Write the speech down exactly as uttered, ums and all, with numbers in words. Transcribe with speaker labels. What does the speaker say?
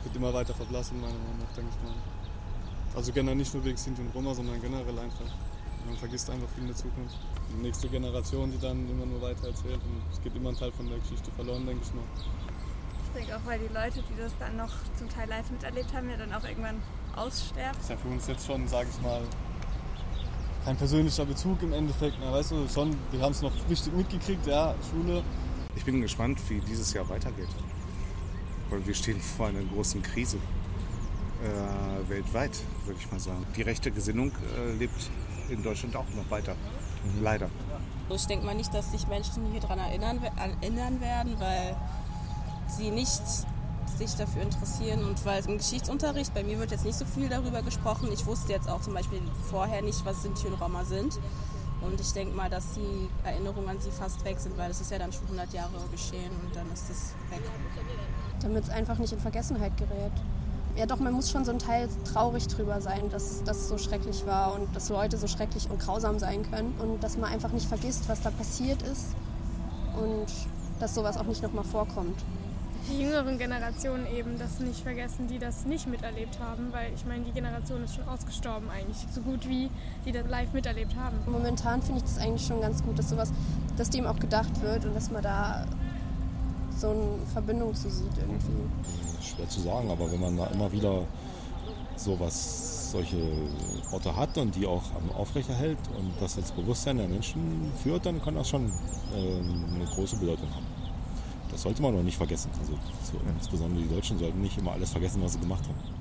Speaker 1: wird immer weiter verblassen, meiner Meinung nach, denke ich mal. Also generell nicht nur wegen Sinti und Roma, sondern generell einfach. Man vergisst einfach viel in der Zukunft. Die nächste Generation, die dann immer nur weiter erzählt und es geht immer ein Teil von der Geschichte verloren, denke ich mal.
Speaker 2: Ich denke auch, weil die Leute, die das dann noch zum Teil live miterlebt haben, ja dann auch irgendwann aussterben.
Speaker 1: Das ist ja für uns jetzt schon, sage ich mal, kein persönlicher Bezug im Endeffekt. Na, weißt du, schon, wir haben es noch richtig mitgekriegt, ja, Schule.
Speaker 3: Ich bin gespannt, wie dieses Jahr weitergeht. Weil wir stehen vor einer großen Krise. Äh, weltweit, würde ich mal sagen. Die rechte Gesinnung äh, lebt in Deutschland auch noch weiter. Mhm. Leider.
Speaker 4: Ich denke mal nicht, dass sich Menschen hier daran erinnern, erinnern werden, weil sie nicht sich dafür interessieren und weil im Geschichtsunterricht, bei mir wird jetzt nicht so viel darüber gesprochen. Ich wusste jetzt auch zum Beispiel vorher nicht, was Sinti und Roma sind. Und ich denke mal, dass die Erinnerungen an sie fast weg sind, weil es ist ja dann schon hundert Jahre geschehen und dann ist es weg.
Speaker 5: Damit es einfach nicht in Vergessenheit gerät. Ja doch, man muss schon so ein Teil traurig drüber sein, dass das so schrecklich war und dass Leute so schrecklich und grausam sein können und dass man einfach nicht vergisst, was da passiert ist und dass sowas auch nicht nochmal vorkommt.
Speaker 6: Die jüngeren Generationen eben das nicht vergessen, die das nicht miterlebt haben, weil ich meine, die Generation ist schon ausgestorben eigentlich, so gut wie die das live miterlebt haben.
Speaker 5: Momentan finde ich das eigentlich schon ganz gut, dass sowas, dass dem auch gedacht wird und dass man da so eine Verbindung zu sieht irgendwie.
Speaker 7: Schwer zu sagen, aber wenn man da immer wieder sowas, solche Orte hat und die auch aufrechterhält und das ins Bewusstsein der Menschen führt, dann kann das schon äh, eine große Bedeutung haben. Das sollte man noch nicht vergessen. Also so, insbesondere die Deutschen sollten nicht immer alles vergessen, was sie gemacht haben.